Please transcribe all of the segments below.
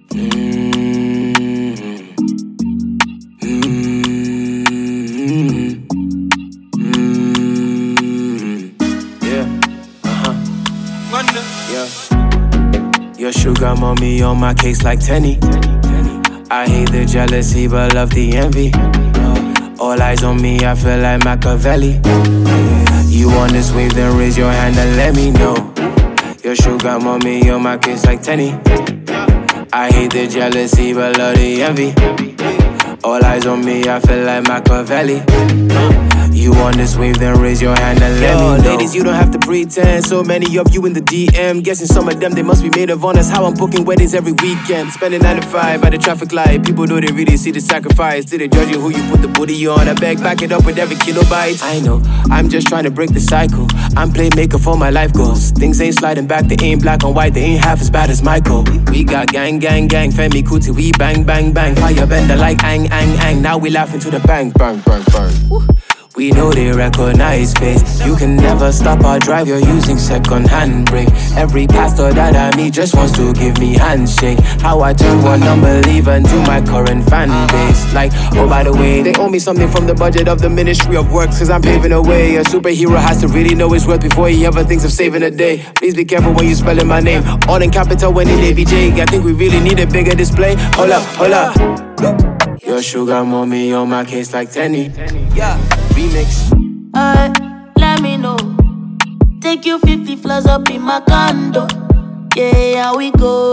Your sugar mommy on my case like Tenny. I hate the jealousy but love the envy. All eyes on me, I feel like Machiavelli. You on this wave, then raise your hand and let me know. Your sugar mommy on my case like Tenny. I hate the jealousy but love the envy. All eyes on me, I feel like Machiavelli. You on this wave, then raise your hand and let me know. Ladies, you don't have to pretend. So many of you in the DM. Guessing some of them, they must be made of honors. How I'm booking weddings every weekend. Spending 9 to 5 at the traffic light. People know they really see the sacrifice. Did they judge you who you put the booty on? I beg, back it up with every kilobyte. I know, I'm just trying to break the cycle. I'm playmaker for my life goals. Things ain't sliding back, they ain't black and white. They ain't half as bad as Michael. We got gang, Femi Kuti, we bang, fire bender like ang. Now we laughing to the bang. Woo. We know they recognize face. You can never stop our drive, you're using second-hand brake. Every pastor that I meet just wants to give me handshake. How I turn one unbeliever into my current fan base. Like, oh by the way, they owe me something from the budget of the Ministry of Works, cause I'm paving the way. A superhero has to really know his worth before he ever thinks of saving a day. Please be careful when you spelling my name. All in capital when in ABJ. I think we really need a bigger display. Hold up. Your sugar mommy on my case like Tenny. Yeah, remix. Let me know. Take you 50 floors up in my condo. Yeah, how we go?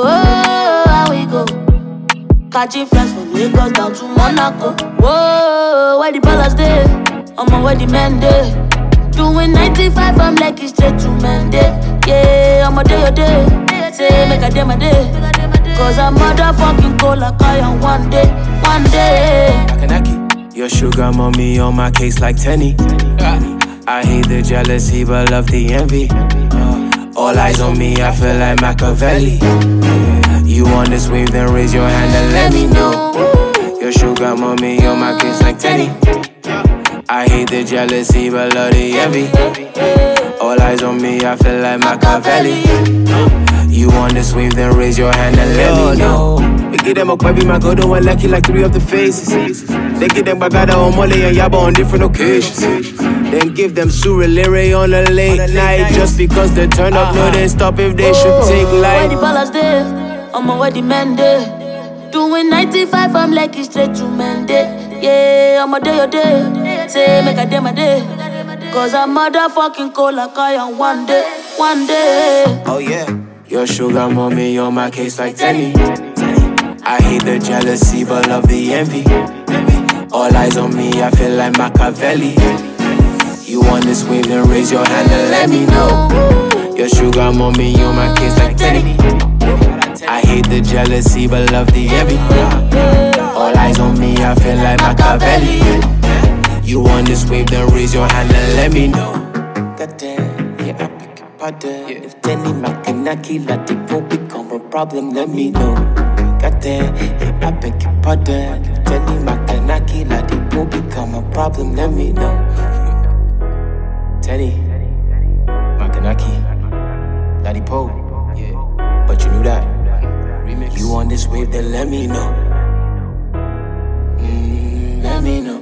Catching flights from Lagos down to Monaco. Whoa, where the palace there? I'm where the men there. Doing 95, I'm like it's straight to Monday. Yeah, I'm a day. Say, make a day my day. Cause I'm motherfucking cold like I am one day. Makanaki, your sugar mommy on my case like Tenny. I hate the jealousy but love the envy. All eyes on me, I feel like Machiavelli. You on this wave, then raise your hand and let me know. Your sugar mommy on my case like Tenny. I hate the jealousy but love the envy. All eyes on me, I feel like Machiavelli. You on this wave, then raise your hand and let me know. We give them a baby, my God, one lucky like 3 of the faces. They give them Bagada or Mole and Yaba on different occasions. Then give them Surulere on a late night. Just because they turn up, no they stop if they should take life. Where the palace there, I'm where the men there. Doing 95, I'm like it's straight to Monday. Yeah, I'm a day. Say, make a day my day. Cause I'm motherfucking cold like I am one day. Oh yeah. Your sugar mommy on my case like Tenny. I hate the jealousy but love the envy. All eyes on me, I feel like Machiavelli. You on this wave, then raise your hand and let me know. Your sugar mommy on my case like Tenny. I hate the jealousy but love the envy. All eyes on me, I feel like Machiavelli. You on this wave, then raise your hand and let me know. Goddamn, yeah, I pick your pardon. If Tenny Makanaki let it go become a problem, let me know. Goddamn, yeah, I beg your pardon. If Tenny Makanaki let it go become a problem, let me know. Tenny Makanaki, Ladipo, yeah, but you knew that. Remix. You on this wave, then let me know. Let me know.